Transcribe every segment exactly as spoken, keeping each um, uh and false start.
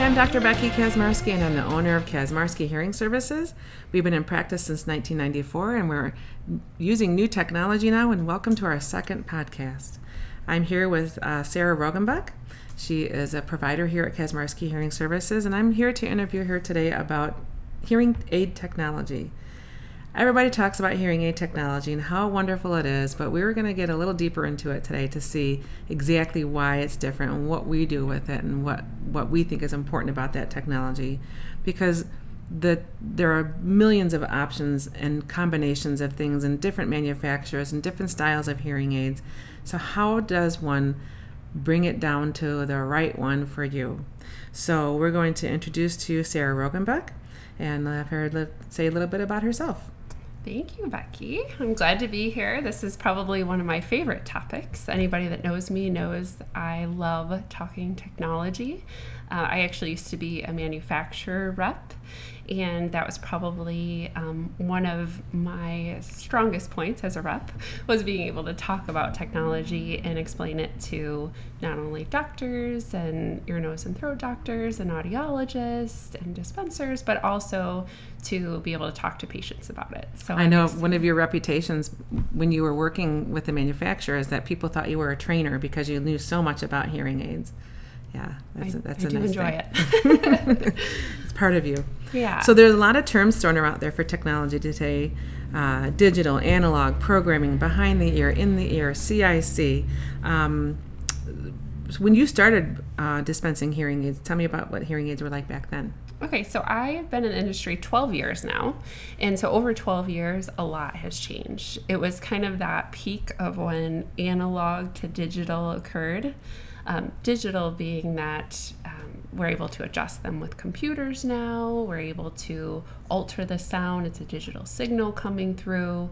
I'm Doctor Becky Kazmarski, and I'm the owner of Kazmarski Hearing Services. We've been in practice since nineteen ninety-four, and we're using new technology now, and welcome to our second podcast. I'm here with uh, Sarah Rogenbach. She is a provider here at Kazmarski Hearing Services, and I'm here to interview her today about hearing aid technology. Everybody talks about hearing aid technology and how wonderful it is, but we're going to get a little deeper into it today to see exactly why it's different and what we do with it and what, what we think is important about that technology. Because the, there are millions of options and combinations of things and different manufacturers and different styles of hearing aids. So how does one bring it down to the right one for you? So we're going to introduce to you Sarah Rogenbach and have her say a little bit about herself. Thank you, Becky. I'm glad to be here. This is probably one of my favorite topics. Anybody that knows me knows I love talking technology. Uh, I actually used to be a manufacturer rep, and that was probably um, one of my strongest points as a rep, was being able to talk about technology and explain it to not only doctors and ear, nose, and throat doctors and audiologists and dispensers, but also to be able to talk to patients about it. So I know one of your reputations when you were working with the manufacturer is that people thought you were a trainer because you knew so much about hearing aids. Yeah, that's I, a, that's I a do nice enjoy thing. it. It's part of you. Yeah. So there's a lot of terms thrown out there for technology today: uh, digital, analog, programming, behind the ear, in the ear, C I C. Um, when you started uh, dispensing hearing aids, tell me about what hearing aids were like back then. Okay, so I've been in the industry twelve years now, and so over twelve years, a lot has changed. It was kind of that peak of when analog to digital occurred. Um, digital being that um, we're able to adjust them with computers now, we're able to alter the sound, it's a digital signal coming through.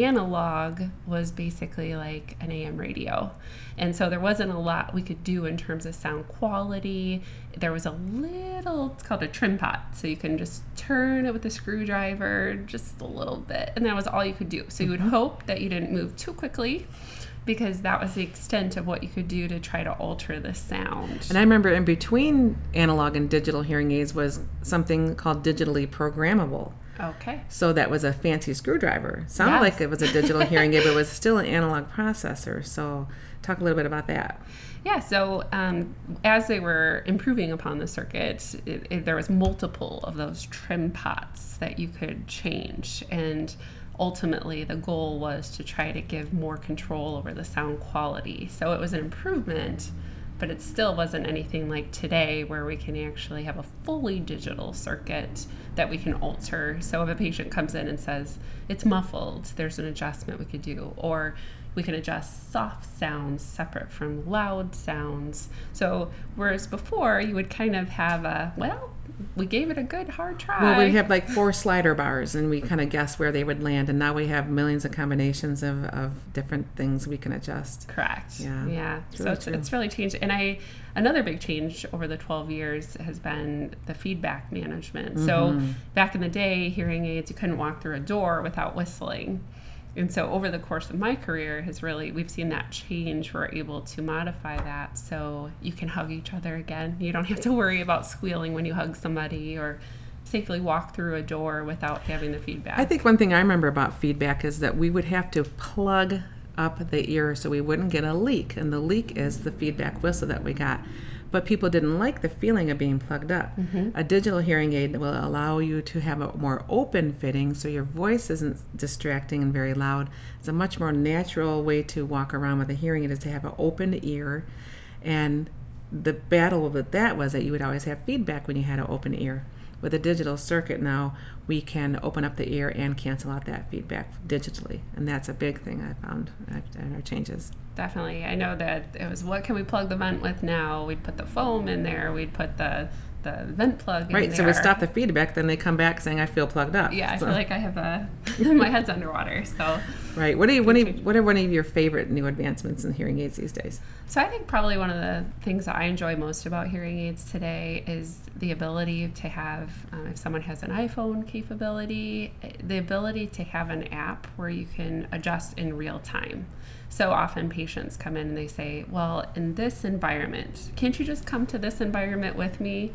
Analog was basically like an A M radio. And so there wasn't a lot we could do in terms of sound quality. There was a little, it's called a trim pot. So you can just turn it with a screwdriver just a little bit, and that was all you could do. So you would hope that you didn't move too quickly, because that was the extent of what you could do to try to alter the sound. And I remember in between analog and digital hearing aids was something called digitally programmable. Okay. So that was a fancy screwdriver. Sounded Yes. like it was a digital hearing aid, but it was still an analog processor. So talk a little bit about that. Yeah, so um, as they were improving upon the circuit, it, it, there was multiple of those trim pots that you could change. And ultimately, the goal was to try to give more control over the sound quality. So it was an improvement, but it still wasn't anything like today where we can actually have a fully digital circuit that we can alter. So if a patient comes in and says, it's muffled, there's an adjustment we could do. Or we can adjust soft sounds separate from loud sounds. So whereas before you would kind of have a, well, we gave it a good hard try. Well, we have like four slider bars, and we kind of guess where they would land, and now we have millions of combinations of, of different things we can adjust. Correct. Yeah. Yeah. It's So really it's, true. it's really changed. And I, another big change over the twelve years has been the feedback management. Mm-hmm. So back in the day, hearing aids, you couldn't walk through a door without whistling. And so over the course of my career has really, we've seen that change. We're able to modify that so you can hug each other again. You don't have to worry about squealing when you hug somebody, or safely walk through a door without having the feedback. I think one thing I remember about feedback is that we would have to plug up the ear so we wouldn't get a leak, and the leak is the feedback whistle that we got. But people didn't like the feeling of being plugged up. Mm-hmm. A digital hearing aid will allow you to have a more open fitting so your voice isn't distracting and very loud. It's a much more natural way to walk around with a hearing aid, is to have an open ear. And the battle with that was that you would always have feedback when you had an open ear. With a digital circuit now, we can open up the ear and cancel out that feedback digitally. And that's a big thing I found in our changes. Definitely. I know that it was, what can we plug the vent with now? We'd put the foam in there. We'd put the the vent plug in Right, there. so we stop the feedback, then they come back saying, I feel plugged up. Yeah, I so. feel like I have a, my head's underwater. So Right. What, do you, what, do you, what are one of your favorite new advancements in hearing aids these days? So I think probably one of the things that I enjoy most about hearing aids today is the ability to have, um, if someone has an iPhone capability, the ability to have an app where you can adjust in real time. So often patients come in and they say, well, in this environment, can't you just come to this environment with me?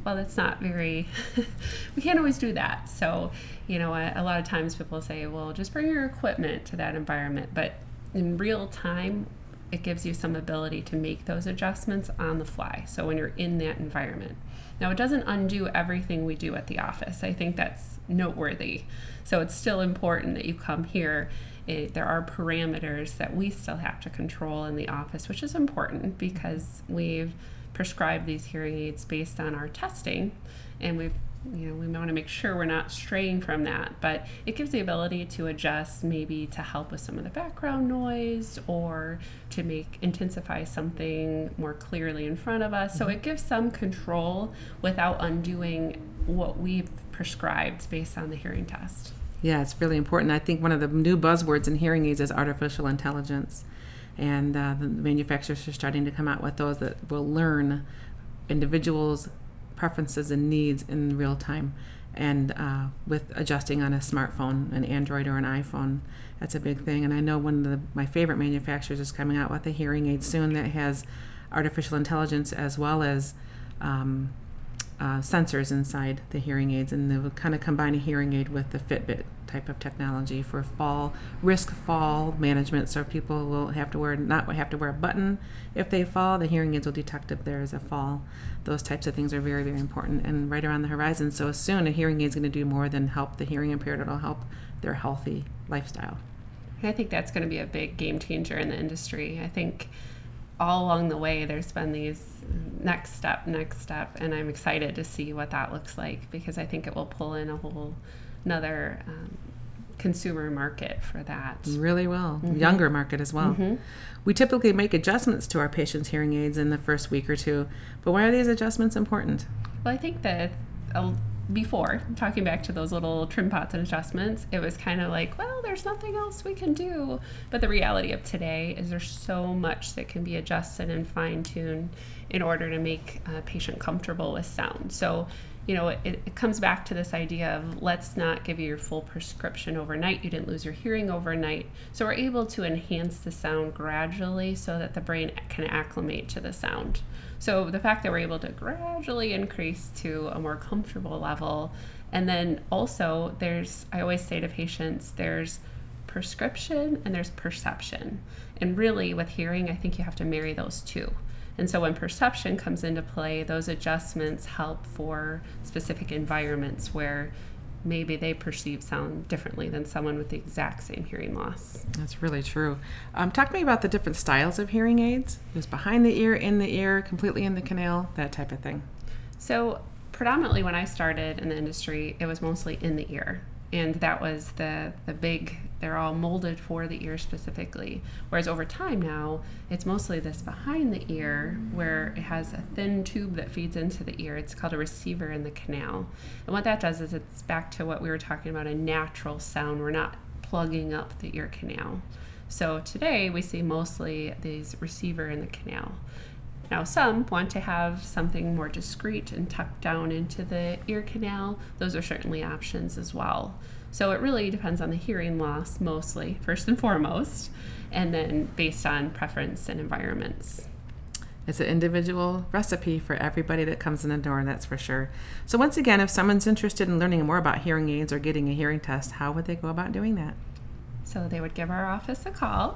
well, that's not very, we can't always do that. So, you know, a, a lot of times people say, well, just bring your equipment to that environment. But in real time, it gives you some ability to make those adjustments on the fly. So when you're in that environment. Now, it doesn't undo everything we do at the office. I think that's noteworthy. So it's still important that you come here. It, there are parameters that we still have to control in the office, which is important because we've prescribed these hearing aids based on our testing, and we've you know we want to make sure we're not straying from that. But it gives the ability to adjust, maybe to help with some of the background noise or to make intensify something more clearly in front of us. So it gives some control without undoing what we've prescribed based on the hearing test. Yeah, it's really important. I think one of the new buzzwords in hearing aids is artificial intelligence. And uh, the manufacturers are starting to come out with those that will learn individuals' preferences and needs in real time. And uh, with adjusting on a smartphone, an Android or an iPhone, that's a big thing. And I know one of the, my favorite manufacturers is coming out with a hearing aid soon that has artificial intelligence as well as um, uh, sensors inside the hearing aids. And they will kind of combine a hearing aid with the Fitbit type of technology for fall risk fall management, so people will have to wear not have to wear a button if they fall. The hearing aids will detect if there is a fall. Those types of things are very, very important and right around the horizon. So soon a hearing aid is going to do more than help the hearing impaired. It'll help their healthy lifestyle. I think that's going to be a big game changer in the industry. I think all along the way there's been these next step, next step, and I'm excited to see what that looks like because I think it will pull in a whole another um, consumer market for that. Really will. Mm-hmm. Younger market as well. Mm-hmm. We typically make adjustments to our patients' hearing aids in the first week or two, but why are these adjustments important? Well, I think that uh, before, talking back to those little trim pots and adjustments, it was kind of like, well, there's nothing else we can do. But the reality of today is there's so much that can be adjusted and fine-tuned in order to make a patient comfortable with sound. So you know, it, it comes back to this idea of let's not give you your full prescription overnight. You didn't lose your hearing overnight. So we're able to enhance the sound gradually so that the brain can acclimate to the sound. So the fact that we're able to gradually increase to a more comfortable level. And then also there's, I always say to patients, there's prescription and there's perception. And really with hearing, I think you have to marry those two. And so when perception comes into play, those adjustments help for specific environments where maybe they perceive sound differently than someone with the exact same hearing loss. That's really true. Um, talk to me about the different styles of hearing aids. There's behind the ear, in the ear, completely in the canal, that type of thing. So predominantly when I started in the industry, it was mostly in the ear. And that was the, the big, they're all molded for the ear specifically. Whereas over time now, it's mostly this behind the ear where it has a thin tube that feeds into the ear. It's called a receiver in the canal. And what that does is it's back to what we were talking about, a natural sound. We're not plugging up the ear canal. So today we see mostly these receiver in the canal. Now, some want to have something more discreet and tucked down into the ear canal. Those are certainly options as well. So it really depends on the hearing loss mostly, first and foremost, and then based on preference and environments. It's an individual recipe for everybody that comes in the door, that's for sure. So once again, if someone's interested in learning more about hearing aids or getting a hearing test, how would they go about doing that? So they would give our office a call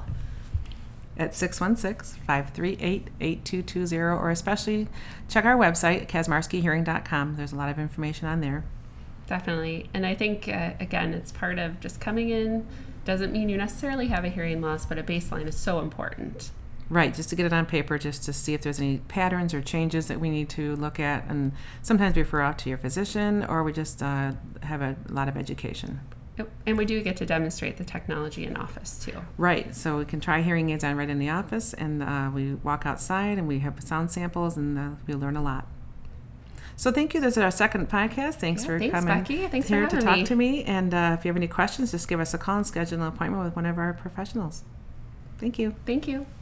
at six one six, five three eight, eight two two zero, or especially check our website, Kazmarski Hearing dot com. There's a lot of information on there. Definitely. And I think, uh, again, it's part of just coming in. Doesn't mean you necessarily have a hearing loss, but a baseline is so important. Right, just to get it on paper, just to see if there's any patterns or changes that we need to look at. And sometimes we refer out to your physician, or we just uh, have a lot of education. And we do get to demonstrate the technology in office too. Right, so we can try hearing aids on right in the office, and uh, we walk outside and we have sound samples, and uh, we learn a lot. So thank you. This is our second podcast. Thanks yeah, for thanks, coming Becky. Thanks here for to having talk me. to me. And uh, if you have any questions, just give us a call and schedule an appointment with one of our professionals. Thank you. Thank you.